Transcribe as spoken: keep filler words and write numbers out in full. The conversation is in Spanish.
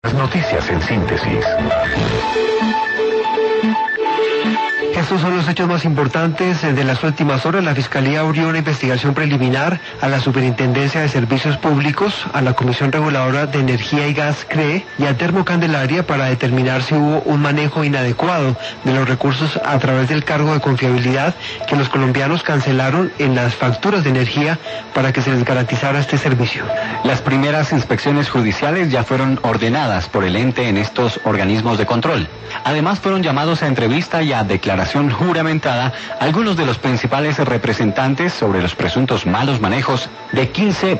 Las noticias en síntesis. Estos son los hechos más importantes de las últimas horas. La Fiscalía abrió una investigación preliminar a la Superintendencia de Servicios Públicos, a la Comisión Reguladora de Energía y Gas, C R E, y a Termocandelaria para determinar si hubo un manejo inadecuado de los recursos a través del cargo de confiabilidad que los colombianos cancelaron en las facturas de energía para que se les garantizara este servicio. Las primeras inspecciones judiciales ya fueron ordenadas por el ente en estos organismos de control. Además, fueron llamados a entrevista y a declaración juramentada algunos de los principales representantes sobre los presuntos malos manejos de quince